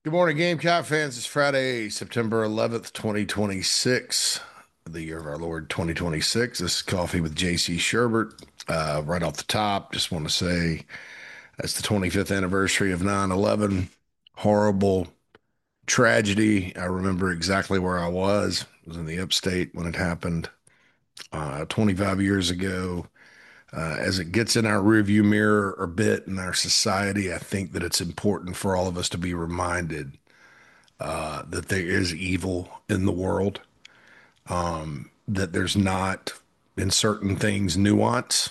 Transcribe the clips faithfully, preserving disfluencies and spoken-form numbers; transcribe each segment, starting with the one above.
Good morning, Gamecock fans. It's Friday, September eleventh, twenty twenty-six, the year of our Lord twenty twenty-six. This is Coffee with J C Sherbert. Uh, right off the top, just want to say that's the twenty-fifth anniversary of nine eleven. Horrible tragedy. I remember exactly where I was. I was in the upstate when it happened uh, twenty-five years ago. Uh, as it gets in our rearview mirror a bit in our society, I think that it's important for all of us to be reminded uh, that there is evil in the world, that there's not, in certain things, nuance,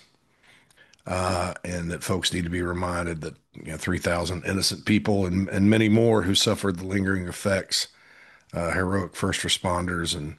uh, and that folks need to be reminded that you know three thousand innocent people and, and many more who suffered the lingering effects, uh, heroic first responders and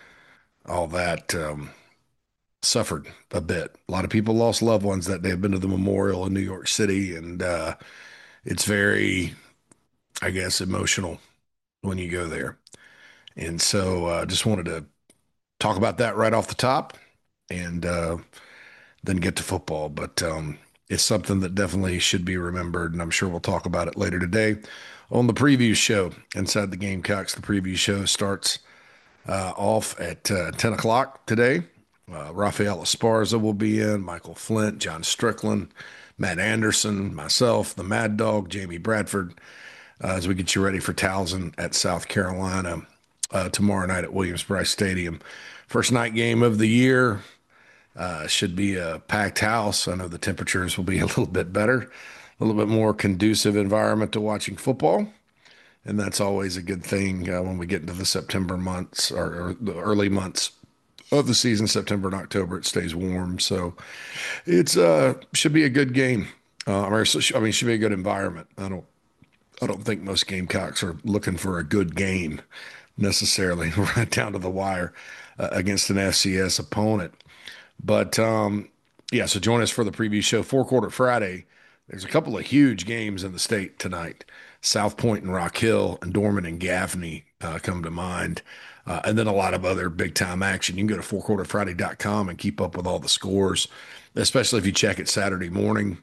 all that, um, suffered a bit. A lot of people lost loved ones that day. I've been to the memorial in New York City, and uh, it's very, I guess, emotional when you go there. And so I uh, just wanted to talk about that right off the top and uh, then get to football. But um, it's something that definitely should be remembered. And I'm sure we'll talk about it later today on the preview show. Inside the Gamecocks, the preview show starts uh, off at uh, ten o'clock today. Uh, Rafael Esparza will be in, Michael Flint, John Strickland, Matt Anderson, myself, the Mad Dog, Jamie Bradford, uh, as we get you ready for Towson at South Carolina uh, tomorrow night at Williams-Brice Stadium. First night game of the year. Uh, should be a packed house. I know the temperatures will be a little bit better, a little bit more conducive environment to watching football. And that's always a good thing uh, when we get into the September months or, or the early months of the season, September and October. It stays warm. So it's uh should be a good game. Uh, I mean, it should be a good environment. I don't I don't think most Gamecocks are looking for a good game necessarily, right down to the wire uh, against an F C S opponent. But um, yeah, so join us for the preview show, Four Quarter Friday. There's a couple of huge games in the state tonight. South Point and Rock Hill and Dorman and Gaffney uh, come to mind. Uh, and then a lot of other big time action. You can go to four quarter friday dot com and keep up with all the scores, especially if you check it Saturday morning.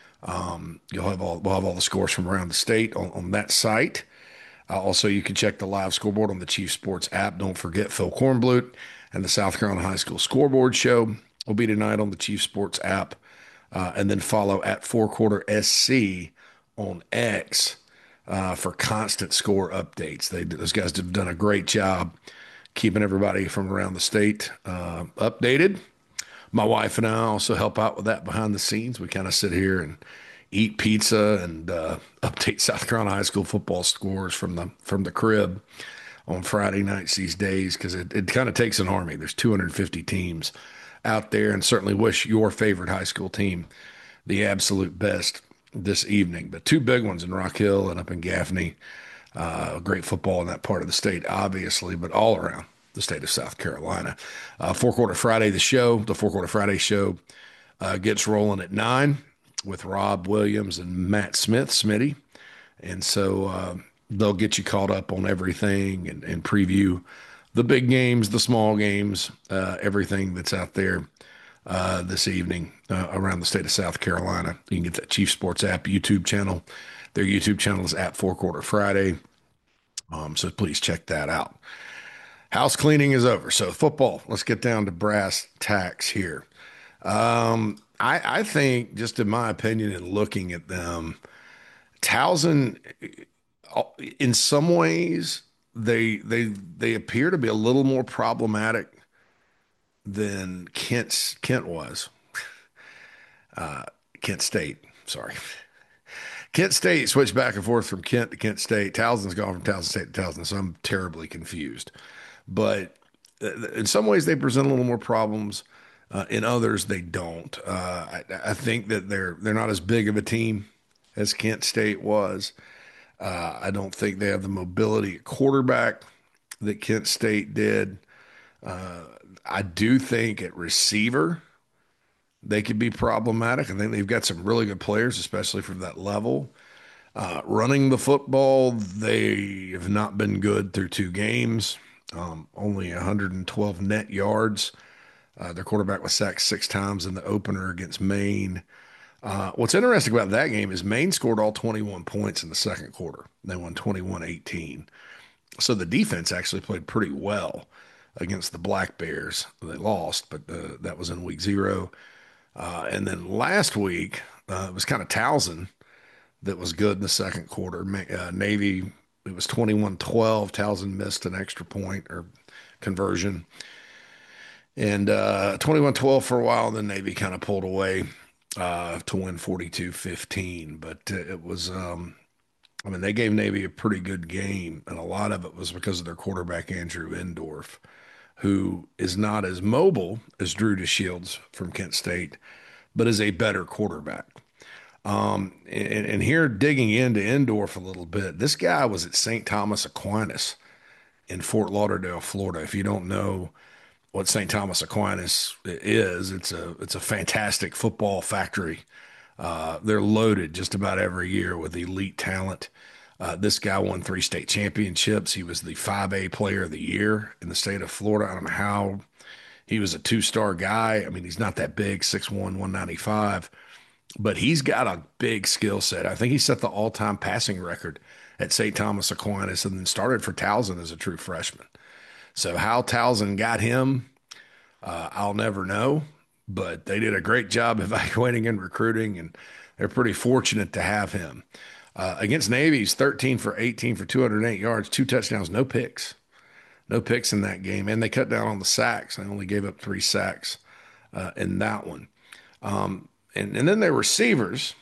Um, you'll have all we'll have all the scores from around the state on, on that site. Uh, also, you can check the live scoreboard on the Chief Sports app. Don't forget Phil Kornblut and the South Carolina High School Scoreboard Show will be tonight on the Chief Sports app. Uh, and then follow at Four Quarter S C on X uh, for constant score updates. They Those guys have done a great job keeping everybody from around the state uh, updated. My wife and I also help out with that behind the scenes. We kind of sit here and eat pizza and uh, update South Carolina high school football scores from the from the crib on Friday nights these days because it, it kind of takes an army. There's two hundred fifty teams out there, and certainly wish your favorite high school team the absolute best this evening. But two big ones in Rock Hill and up in Gaffney. Uh, great football in that part of the state, obviously, but all around the state of South Carolina. Uh, Four Quarter Friday, the show, the Four Quarter Friday show uh, gets rolling at nine with Rob Williams and Matt Smith, Smitty. And so uh, they'll get you caught up on everything and, and preview the big games, the small games, uh, everything that's out there uh, this evening uh, around the state of South Carolina. You can get that Chief Sports app YouTube channel. Their YouTube channel is at Four Quarter Friday. Um, so please check that out. House cleaning is over. So football, let's get down to brass tacks here. Um, I, I think, just in my opinion, in looking at them, Towson, in some ways, they they they appear to be a little more problematic than Kent's Kent was. Uh, Kent State, sorry. Kent State switched back and forth from Kent to Kent State. Towson's gone from Towson State to Towson, so I'm terribly confused. But uh, in some ways, they present a little more problems. Uh, in others, they don't. Uh, I, I think that they're they're not as big of a team as Kent State was. Uh, I don't think they have the mobility at quarterback that Kent State did. Uh, I do think at receiver they could be problematic. I think they've got some really good players, especially from that level. Uh, running the football, they have not been good through two games. Um, only one hundred twelve net yards. Uh, their quarterback was sacked six times in the opener against Maine. Uh, what's interesting about that game is Maine scored all twenty-one points in the second quarter. They won twenty-one eighteen. So the defense actually played pretty well against the Black Bears. They lost, but uh, that was in week zero. Uh, and then last week, uh, it was kind of Towson that was good in the second quarter. Uh, Navy, it was twenty-one twelve. Towson missed an extra point or conversion. And uh, twenty-one twelve for a while, and then Navy kind of pulled away uh, to win forty-two fifteen. But uh, it was, um, I mean, they gave Navy a pretty good game, and a lot of it was because of their quarterback, Andrew Endorf, who is not as mobile as Drew DeShields from Kent State, but is a better quarterback. Um, and, and here, digging into Endorf a little bit, this guy was at Saint Thomas Aquinas in Fort Lauderdale, Florida. If you don't know what Saint Thomas Aquinas is, it's a it's a fantastic football factory. Uh, they're loaded just about every year with elite talent. Uh, this guy won three state championships. He was the five A player of the year in the state of Florida. I don't know how he was a two-star guy. I mean, he's not that big, six one, one ninety-five, but he's got a big skill set. I think he set the all-time passing record at Saint Thomas Aquinas and then started for Towson as a true freshman. So how Towson got him, uh, I'll never know, but they did a great job evaluating and recruiting, and they're pretty fortunate to have him. Uh, against Navy, he's thirteen for eighteen for two hundred eight yards, two touchdowns, no picks. No picks in that game, and they cut down on the sacks. They only gave up three sacks uh, in that one. Um, and, and then their receivers,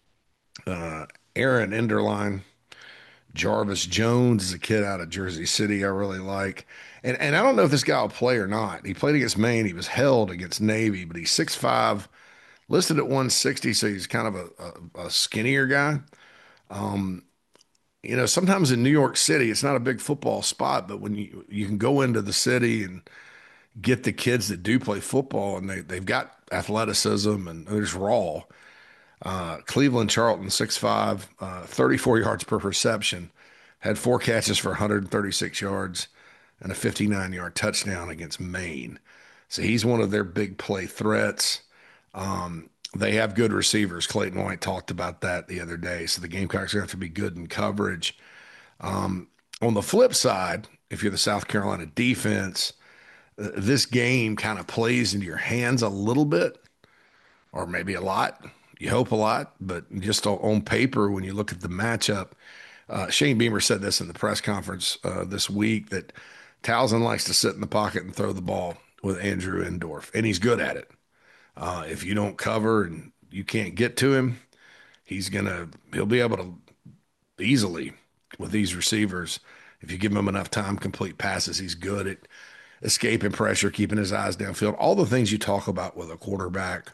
uh, Aaron Enderline, Jarvis Jones is a kid out of Jersey City I really like. And and I don't know if this guy will play or not. He played against Maine. He was held against Navy, but he's six five, listed at one sixty, so he's kind of a, a, a skinnier guy. Um, you know, sometimes in New York City, it's not a big football spot, but when you you can go into the city and get the kids that do play football and they, they've got athleticism and they're just raw. Uh, Cleveland Charlton, six five, uh, thirty-four yards per reception, had four catches for one hundred thirty-six yards and a fifty-nine yard touchdown against Maine. So he's one of their big play threats. Um, they have good receivers. Clayton White talked about that the other day. So the Gamecocks are going to have to be good in coverage. Um, on the flip side, if you're the South Carolina defense, uh, this game kind of plays into your hands a little bit, or maybe a lot. You hope a lot, but just on paper, when you look at the matchup, uh, Shane Beamer said this in the press conference uh, this week that Towson likes to sit in the pocket and throw the ball with Andrew Endorf, and he's good at it. Uh, if you don't cover and you can't get to him, he's gonna he'll be able to easily with these receivers. If you give him enough time, complete passes, he's good at escaping pressure, keeping his eyes downfield. All the things you talk about with a quarterback.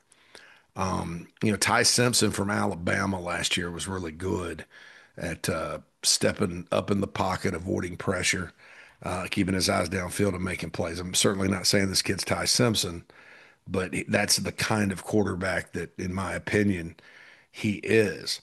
Um, you know, Ty Simpson from Alabama last year was really good at uh, stepping up in the pocket, avoiding pressure, uh, keeping his eyes downfield and making plays. I'm certainly not saying this kid's Ty Simpson, but that's the kind of quarterback that, in my opinion, he is.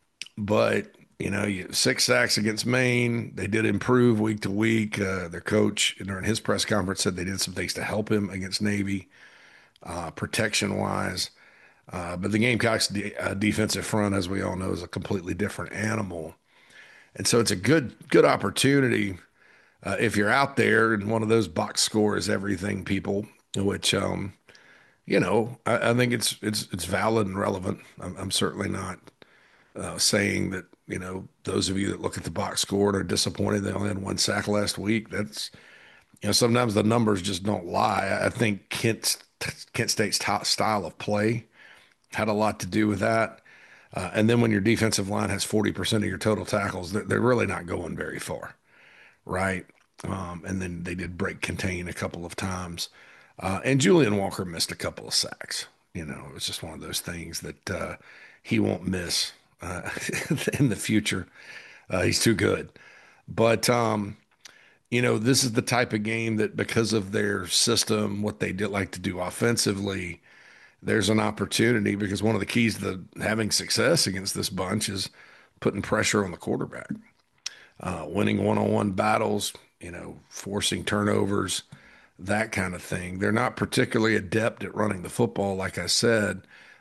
But, you know, you, six sacks against Maine. They did improve week to week. Uh, their coach, during his press conference, said they did some things to help him against Navy, uh, protection-wise. Uh, but the Gamecocks' de- uh, defensive front, as we all know, is a completely different animal. And so it's a good good opportunity uh, if you're out there and one of those box score is everything people, which, um, you know, I, I think it's it's it's valid and relevant. I'm, I'm certainly not uh, saying that, you know, those of you that look at the box score and are disappointed they only had one sack last week. That's, you know, sometimes the numbers just don't lie. I think Kent, Kent State's top style of play had a lot to do with that. Uh, and then when your defensive line has forty percent of your total tackles, they're, they're really not going very far, right? Um, and then they did break contain a couple of times. Uh, and Julian Walker missed a couple of sacks. You know, it was just one of those things that uh, he won't miss uh, in the future. Uh, he's too good. But, um, you know, this is the type of game that because of their system, what they did like to do offensively, there's an opportunity because one of the keys to having success against this bunch is putting pressure on the quarterback, uh, winning one-on-one battles, you know, forcing turnovers, that kind of thing. They're not particularly adept at running the football, like I said,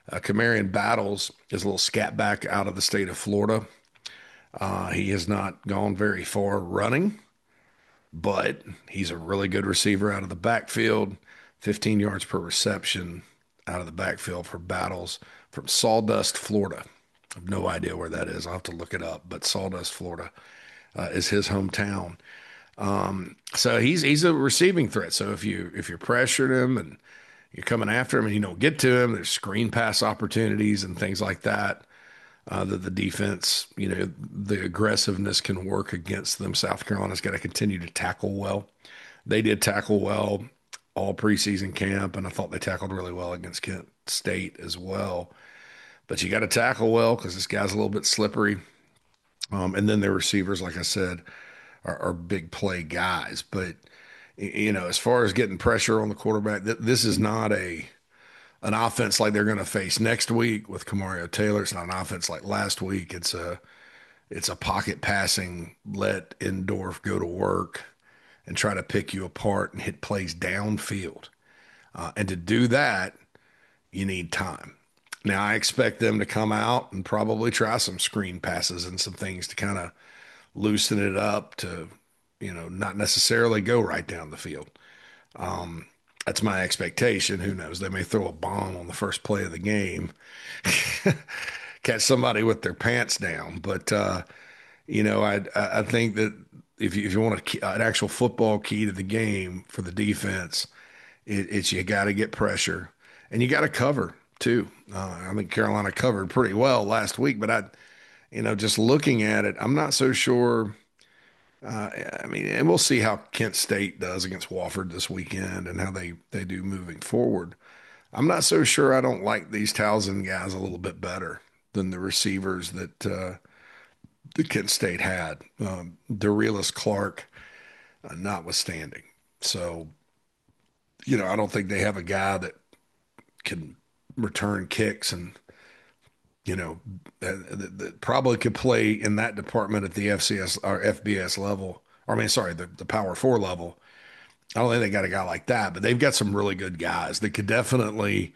Uh, Kamarion Battles is a little scat back out of the state of Florida. Uh, he has not gone very far running, but he's a really good receiver out of the backfield. fifteen yards per reception out of the backfield for Battles from Sawdust, Florida. I have no idea where that is. I'll have to look it up, but Sawdust, Florida, uh, is his hometown. Um, so he's he's a receiving threat. So if you if you're pressuring him and you're coming after him and you don't get to him, there's screen pass opportunities and things like that. Uh, that the defense, you know, the aggressiveness can work against them. South Carolina's got to continue to tackle well. They did tackle well all preseason camp, and I thought they tackled really well against Kent State as well. But you got to tackle well because this guy's a little bit slippery. Um, and then their receivers, like I said, are, are big play guys. But you know, as far as getting pressure on the quarterback, th- this is not a an offense like they're going to face next week with Kamario Taylor. It's not an offense like last week. It's a it's a pocket passing, let Endorf go to work and try to pick you apart and hit plays downfield. Uh, and to do that, you need time. Now, I expect them to come out and probably try some screen passes and some things to kind of loosen it up to, you know, not necessarily go right down the field. Um, that's my expectation. Who knows? They may throw a bomb on the first play of the game, catch somebody with their pants down. But uh, you know, I I think that if you if you want a, an actual football key to the game for the defense, it, it's you got to get pressure and you got to cover too. Uh, I think Carolina covered pretty well last week, but I, you know, just looking at it, I'm not so sure. Uh, I mean, and we'll see how Kent State does against Wofford this weekend and how they they do moving forward. I'm not so sure. I don't like these Towson guys a little bit better than the receivers that uh, the Kent State had. Um, Darius Clark, uh, notwithstanding. So, you know, I don't think they have a guy that can return kicks and you know that, that, that probably could play in that department at the F C S or F B S level. Or I mean, sorry, the, the Power Four level. I don't think they got a guy like that, but they've got some really good guys that could definitely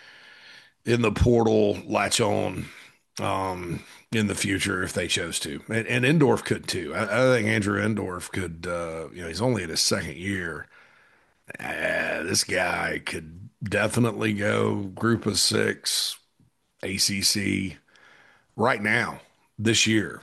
in the portal latch on um, in the future if they chose to. And, and Endorf could too. I, I think Andrew Endorf could, uh, you know, he's only in his second year. Uh, this guy could definitely go group of six, A C C right now, this year.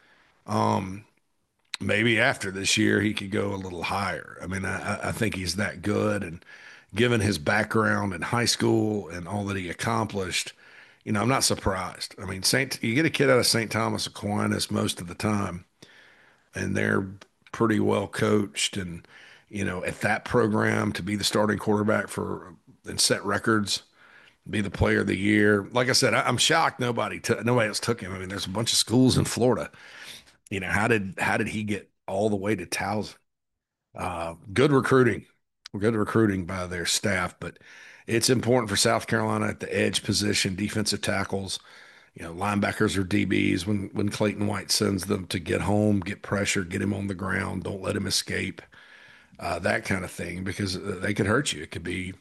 Um, Maybe after this year, he could go a little higher. I mean, I, I think he's that good. And given his background in high school and all that he accomplished, you know, I'm not surprised. I mean, Saint, you get a kid out of Saint Thomas Aquinas most of the time, and they're pretty well coached. And, you know, at that program to be the starting quarterback for and set records, be the player of the year. Like I said, I, I'm shocked nobody took nobody else took him. I mean, there's a bunch of schools in Florida. You know, how did how did he get all the way to Towson? Uh, good recruiting, good recruiting by their staff, but it's important for South Carolina at the edge position, defensive tackles, you know, linebackers or D Bs when when Clayton White sends them to get home, get pressure, get him on the ground, don't let him escape, uh, that kind of thing, because uh, they could hurt you. It could be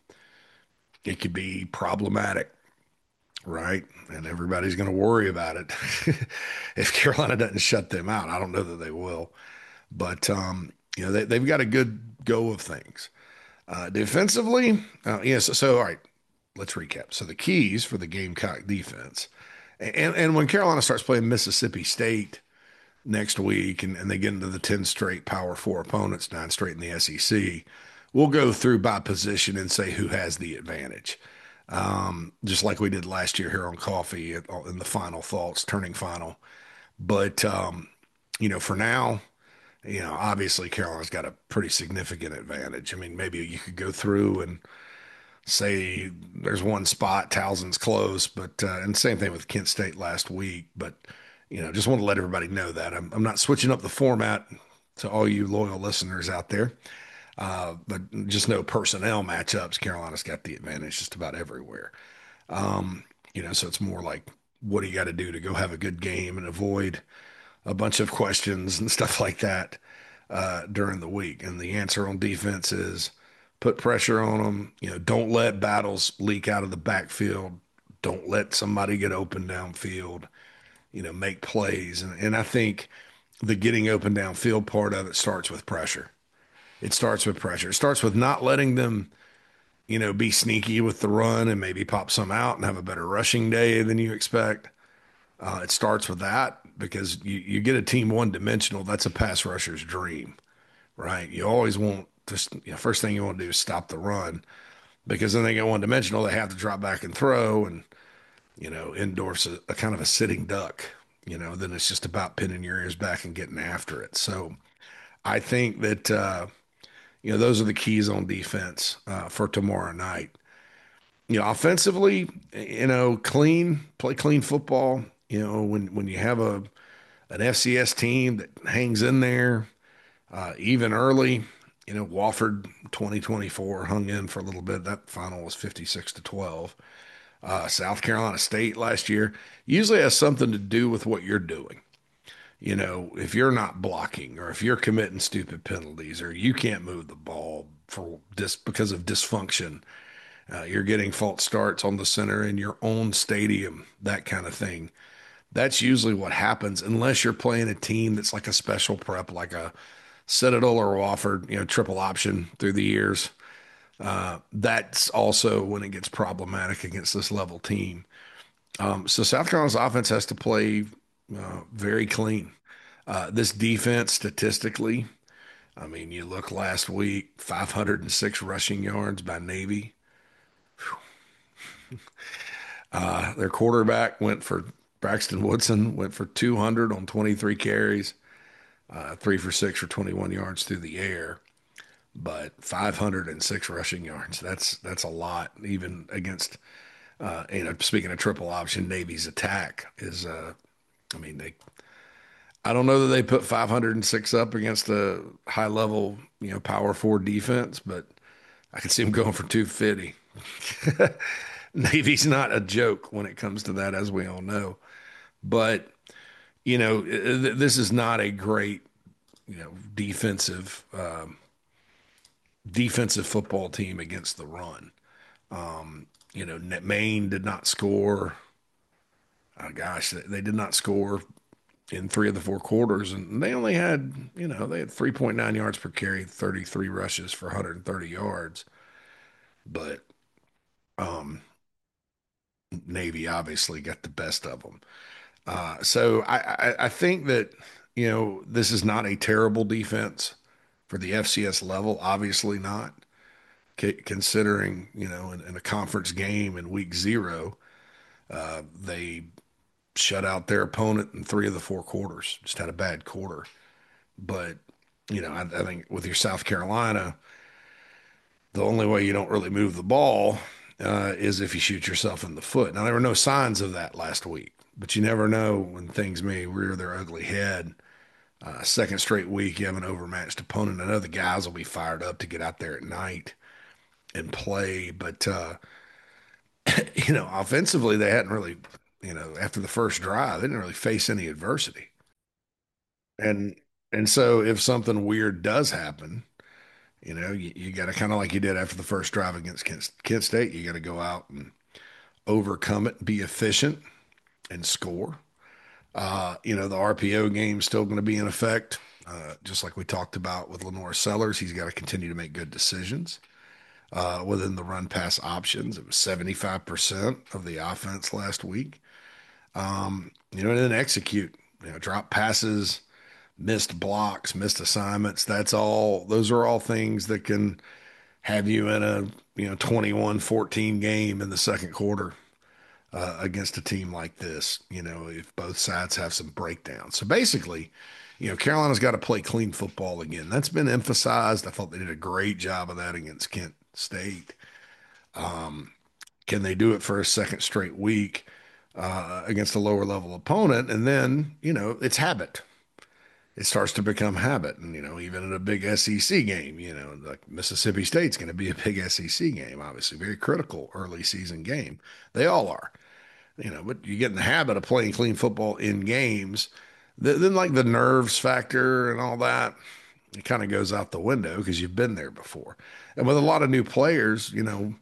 it could be problematic, right? And everybody's going to worry about it if Carolina doesn't shut them out. I don't know that they will, but um, you know they, they've got a good go of things. Uh, defensively, uh, yes. So, so, all right, let's recap. So the keys for the Gamecock defense, and and when Carolina starts playing Mississippi State next week, and, and they get into the ten straight Power Four opponents, nine straight in the S E C, we'll go through by position and say who has the advantage. Um, just like we did last year here on Coffee in the final thoughts, turning final. But um, you know, for now, you know, obviously Carolina's got a pretty significant advantage. I mean, maybe you could go through and say there's one spot, Towson's close, but uh, and same thing with Kent State last week. But you know, just want to let everybody know that I'm I'm not switching up the format to all you loyal listeners out there. Uh, but just know personnel matchups, Carolina's got the advantage just about everywhere. Um, you know, so it's more like what do you got to do to go have a good game and avoid a bunch of questions and stuff like that uh, during the week. And the answer on defense is put pressure on them. You know, don't let battles leak out of the backfield. don't let somebody get open downfield, you know, make plays. And, and I think the getting open downfield part of it starts with pressure. It starts with pressure. It starts with not letting them, you know, be sneaky with the run and maybe pop some out and have a better rushing day than you expect. Uh, it starts with that because you, you get a team one dimensional. That's a pass rusher's dream, right? You always want to, you know, first thing you want to do is stop the run because then they get one dimensional. They have to drop back and throw and, you know, endorse a, a kind of a sitting duck, you know, then it's just about pinning your ears back and getting after it. So I think that, uh, you know, those are the keys on defense uh, for tomorrow night. You know, offensively, you know, clean, play clean football. You know, when when you have a an F C S team that hangs in there, uh, even early, you know, Wofford twenty twenty-four hung in for a little bit. That final was fifty-six to twelve. Uh, South Carolina State last year usually has something to do with what you're doing. You know, if you're not blocking or if you're committing stupid penalties or you can't move the ball for dis because of dysfunction, uh, you're getting false starts on the center in your own stadium, that kind of thing. That's usually what happens unless you're playing a team that's like a special prep, like a Citadel or Wofford, you know, triple option through the years. Uh, that's also when it gets problematic against this level team. Um, so South Carolina's offense has to play uh, very clean. Uh, this defense, statistically, I mean, you look last week, five hundred six rushing yards by Navy. Uh, their quarterback went for Braxton Woodson went for two hundred on twenty-three carries, uh, three for six for twenty-one yards through the air, but five hundred six rushing yards. That's that's a lot, even against uh, you know. Speaking of triple option, Navy's attack is. Uh, I mean, they. I don't know that they put five hundred six up against a high level, you know, power four defense, but I could see them going for two fifty. Navy's not a joke when it comes to that, as we all know. But, you know, this is not a great, you know, defensive um, defensive football team against the run. Um, you know, Maine did not score. Oh gosh, they did not score in three of the four quarters, and they only had, you know, they had three point nine yards per carry, thirty-three rushes for one hundred thirty yards. But um, Navy obviously got the best of them. Uh, so I, I, I think that, you know, this is not a terrible defense for the F C S level. Obviously not, C considering, you know, in, in a conference game in week zero, uh, they shut out their opponent in three of the four quarters. Just had a bad quarter. But, you know, I, I think with your South Carolina, the only way you don't really move the ball uh, is if you shoot yourself in the foot. Now, there were no signs of that last week, but you never know when things may rear their ugly head. Uh, second straight week, you have an overmatched opponent. I know the guys will be fired up to get out there at night and play, but, uh, you know, offensively, they hadn't really, you know, after the first drive, they didn't really face any adversity. And, and so if something weird does happen, you know, you, you got to kind of like you did after the first drive against Kent, Kent State, you got to go out and overcome it, be efficient, and score. Uh, you know, the R P O game is still going to be in effect. Uh, just like we talked about with Lenore Sellers, he's got to continue to make good decisions uh, within the run pass options. It was seventy-five percent of the offense last week. Um, you know, and then execute, you know, drop passes, missed blocks, missed assignments. That's all, those are all things that can have you in a, you know, twenty-one fourteen game in the second quarter uh, against a team like this, you know, if both sides have some breakdowns. So basically, you know, Carolina's got to play clean football again. That's been emphasized. I thought they did a great job of that against Kent State. Um, can they do it for a second straight week uh, against a lower level opponent? And then, you know, it's habit. It starts to become habit. And, you know, even in a big S E C game, you know, like Mississippi State's going to be a big S E C game, obviously, very critical early season game. They all are, you know, but you get in the habit of playing clean football in games. Then, like the nerves factor and all that, it kind of goes out the window because you've been there before. And with a lot of new players, you know,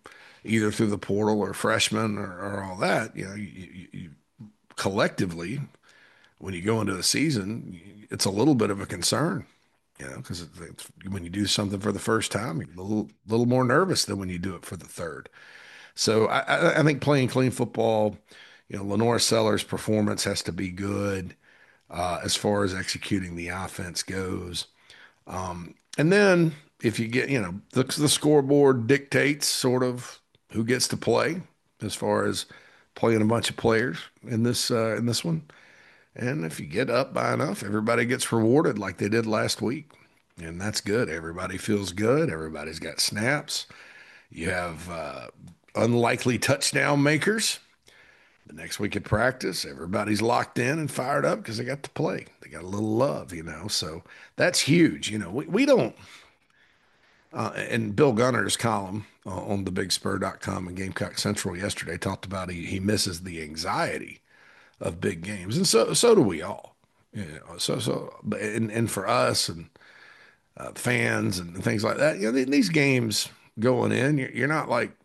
either through the portal or freshmen or, or all that. You know, you, you, you collectively, when you go into the season, it's a little bit of a concern, you know, because when you do something for the first time, you're a little, little more nervous than when you do it for the third. So I, I, I think playing clean football, you know, Lenore Sellers' performance has to be good uh, as far as executing the offense goes. Um, and then if you get, you know, the, the scoreboard dictates sort of who gets to play as far as playing a bunch of players in this uh, in this one. And if you get up by enough, everybody gets rewarded like they did last week. And that's good. Everybody feels good. Everybody's got snaps. You have uh, unlikely touchdown makers. The next week at practice, everybody's locked in and fired up because they got to play. They got a little love, you know. So that's huge. You know, we, we don't, uh, and Bill Gunner's column uh, on the big spur dot com and Gamecock Central yesterday talked about he, he misses the anxiety of big games. And so so do we all. You know, so so and, and for us and uh, fans and things like that, you know, these games going in, you're, you're not like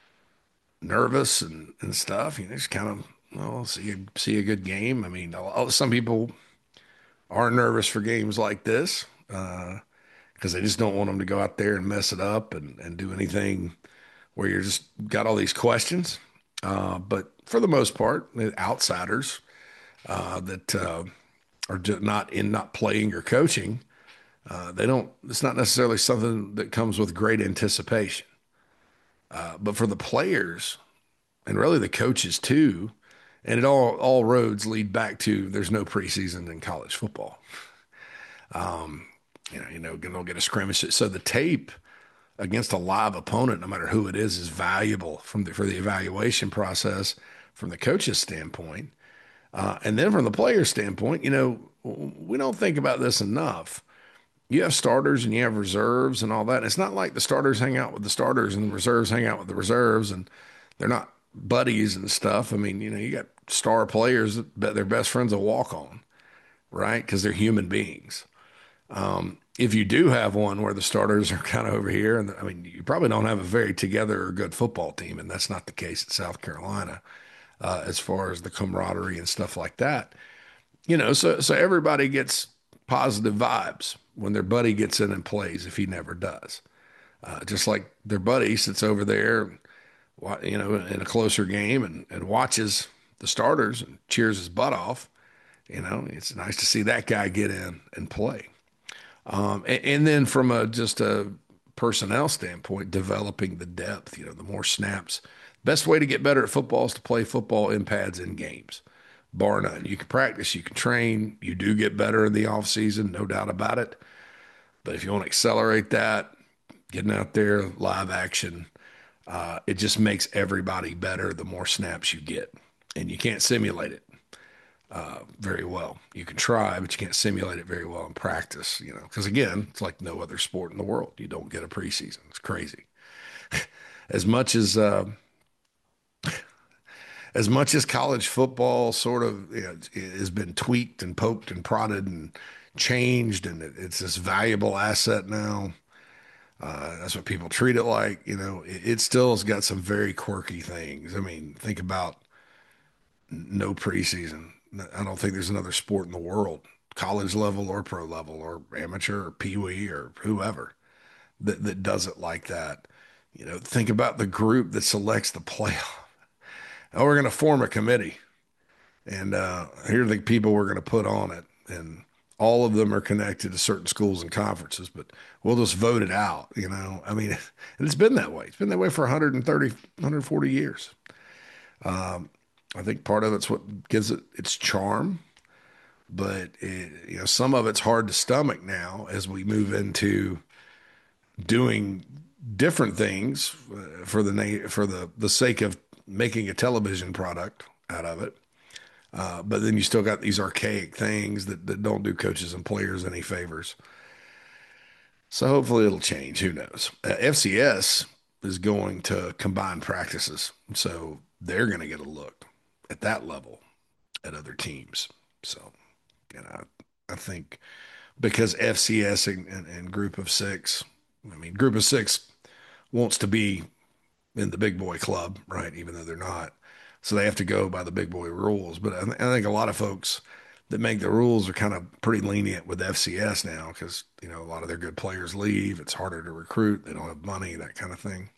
nervous and, and stuff. You know, just kind of, well, see a, see a good game. I mean, some people are nervous for games like this uh, because they just don't want them to go out there and mess it up and, and do anything where you're just got all these questions. Uh, but for the most part, the outsiders uh, that uh, are just not in not playing or coaching, uh, they don't. It's not necessarily something that comes with great anticipation. Uh, but for the players, and really the coaches too. And it all all roads lead back to there's no preseason in college football. Um, you know, you know, they'll get a scrimmage. So the tape against a live opponent, no matter who it is, is valuable from the, for the evaluation process from the coach's standpoint. Uh, and then from the player standpoint, you know, we don't think about this enough. You have starters and you have reserves and all that. It's not like the starters hang out with the starters and the reserves hang out with the reserves and they're not buddies and stuff. I mean, you know, you got star players that bet their best friends a walk on, right? Because they're human beings. Um, if you do have one where the starters are kind of over here, and I mean, you probably don't have a very together or good football team, and that's not the case at South Carolina uh, as far as the camaraderie and stuff like that. You know, so so everybody gets positive vibes when their buddy gets in and plays if he never does. Uh, just like their buddy sits over there, you know, in a closer game and, and watches the starters and cheers his butt off. You know, it's nice to see that guy get in and play. Um, and, and then from a just a personnel standpoint, developing the depth, you know, the more snaps. Best way to get better at football is to play football in pads in games, bar none. You can practice, you can train, you do get better in the off season, no doubt about it. But if you want to accelerate that, getting out there, live action, uh, it just makes everybody better the more snaps you get. And you can't simulate it uh, very well. You can try, but you can't simulate it very well in practice, you know, because again, it's like no other sport in the world. You don't get a preseason. It's crazy. As much as uh, as much as college football sort of, you know, has been tweaked and poked and prodded and changed, and it, it's this valuable asset now. Uh, that's what people treat it like. You know, it, it still has got some very quirky things. I mean, think about no preseason. I don't think there's another sport in the world, college level or pro level or amateur or pee wee or whoever, that, that does it like that. You know, think about the group that selects the playoff. Oh, we're going to form a committee, and uh, here are the people we're going to put on it. And all of them are connected to certain schools and conferences, but we'll just vote it out. You know, I mean, and it's been that way. It's been that way for one hundred thirty, one hundred forty years. Um, I think part of it's what gives it its charm, but it, you know, some of it's hard to stomach now as we move into doing different things uh, for the na- for the the sake of making a television product out of it. Uh, but then you still got these archaic things that, that don't do coaches and players any favors. So hopefully it'll change. Who knows? Uh, F C S is going to combine practices. So they're going to get a look at that level at other teams. So, you know, I, I think because F C S and, and, and Group of Six, I mean, Group of Six wants to be in the big boy club, right? Even though they're not. So they have to go by the big boy rules. But I, th- I think a lot of folks that make the rules are kind of pretty lenient with F C S now because, you know, a lot of their good players leave. It's harder to recruit. They don't have money, that kind of thing.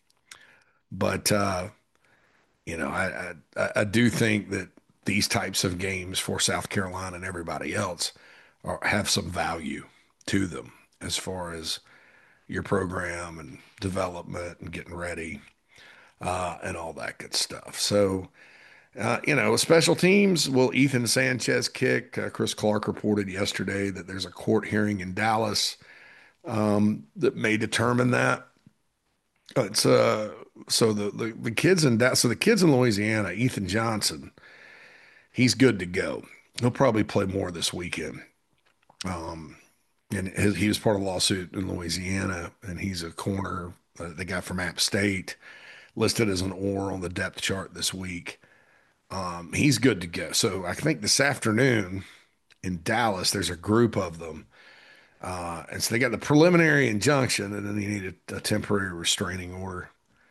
But, uh, you know, I, I, I do think that these types of games for South Carolina and everybody else are, have some value to them as far as your program and development and getting ready uh, and all that good stuff. So, uh, you know, special teams, will Ethan Sanchez kick? Uh, Chris Clark reported yesterday that there's a court hearing in Dallas um, that may determine that. It's uh, so the, the the kids in that so the kids in Louisiana, Ethan Johnson, he's good to go. He'll probably play more this weekend. Um, and his, he was part of a lawsuit in Louisiana, and he's a corner. Uh, the guy from App State listed as an or on the depth chart this week. Um, he's good to go. So I think this afternoon in Dallas, there's a group of them. Uh, and so they got the preliminary injunction, and then you need a, a temporary restraining order.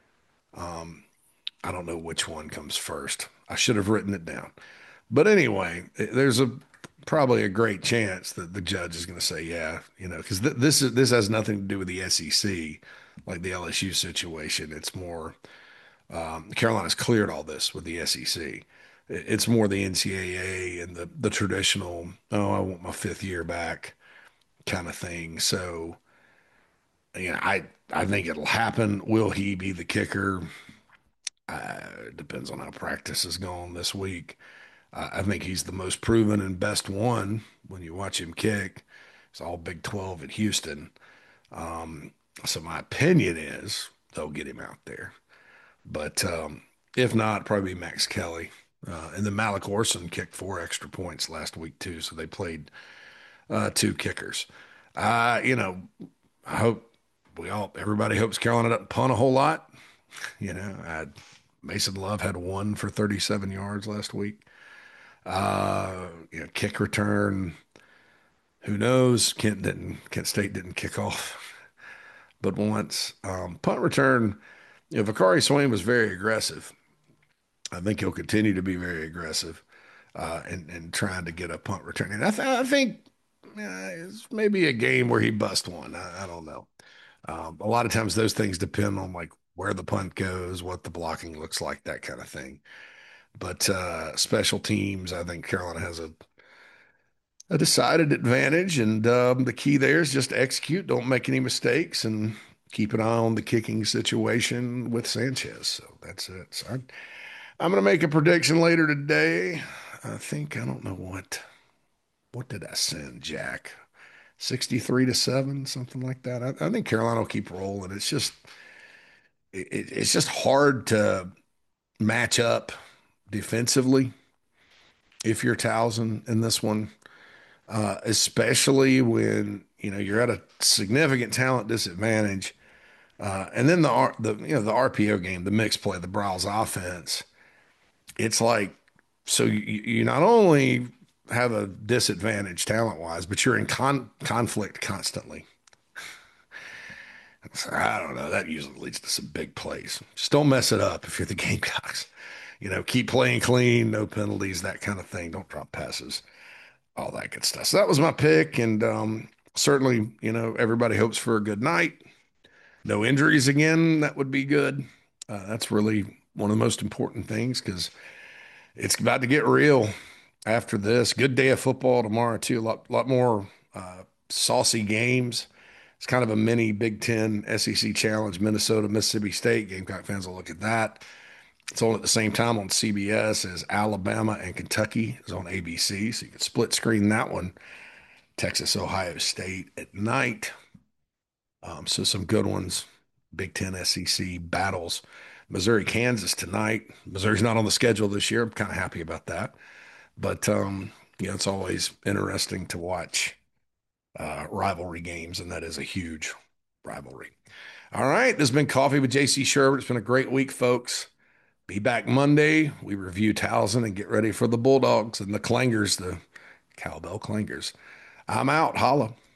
Um, I don't know which one comes first. I should have written it down. But anyway, there's a probably a great chance that the judge is going to say, yeah, you know, because th this is this has nothing to do with the S E C, like the L S U situation. It's more um, Carolina's cleared all this with the S E C. It's more the N C double A and the the traditional, oh, I want my fifth year back kind of thing. So, you know, I I think it'll happen. Will he be the kicker? Uh, it depends on how practice is going this week. Uh, I think he's the most proven and best one when you watch him kick. It's all Big twelve at Houston. Um, so my opinion is they'll get him out there. But um, if not, probably Max Kelly. Uh, and then Malik Orson kicked four extra points last week too. So they played uh, two kickers. Uh, you know, I hope we all, everybody hopes Carolina doesn't punt a whole lot. You know, I, Mason Love had one for thirty-seven yards last week. Uh, you know, kick return. Who knows? Kent didn't. Kent State didn't kick off, but once um, punt return. You know, Vakari Swain was very aggressive. I think he'll continue to be very aggressive uh, and and trying to get a punt return. And I, th I think uh, it's maybe a game where he bust one. I, I don't know. Um, a lot of times those things depend on like where the punt goes, what the blocking looks like, that kind of thing. But uh, special teams, I think Carolina has a a decided advantage, and um, the key there is just execute, don't make any mistakes, and keep an eye on the kicking situation with Sanchez. So that's it. So I, I'm going to make a prediction later today. I think I don't know what what did I send Jack? sixty-three to seven, something like that. I, I think Carolina will keep rolling. It's just it, it's just hard to match up defensively if you're Towson in this one. Uh, especially when you know you're at a significant talent disadvantage. Uh, and then the R, the you know the R P O game, the mix play, the Browns offense. It's like so you, you not only have a disadvantage talent wise, but you're in con conflict constantly. So, I don't know. That usually leads to some big plays. Just don't mess it up if you're the Gamecocks. You know, keep playing clean, no penalties, that kind of thing. Don't drop passes, all that good stuff. So that was my pick, and um, certainly, you know, everybody hopes for a good night. No injuries again. That would be good. Uh, that's really one of the most important things because it's about to get real after this. Good day of football tomorrow too. A lot, lot more uh, saucy games. It's kind of a mini Big Ten S E C challenge. Minnesota, Mississippi State. Gamecock fans will look at that. It's on at the same time on C B S as Alabama and Kentucky is on A B C, so you can split screen that one. Texas, Ohio State at night. Um, so some good ones. Big Ten S E C battles. Missouri, Kansas tonight. Missouri's not on the schedule this year. I'm kind of happy about that. But um, you know, it's always interesting to watch uh, rivalry games, and that is a huge rivalry. All right, this has been Coffee with J C Sherbert. It's been a great week, folks. Be back Monday. We review Towson and get ready for the Bulldogs and the Clangers, the Cowbell Clangers. I'm out. Holla.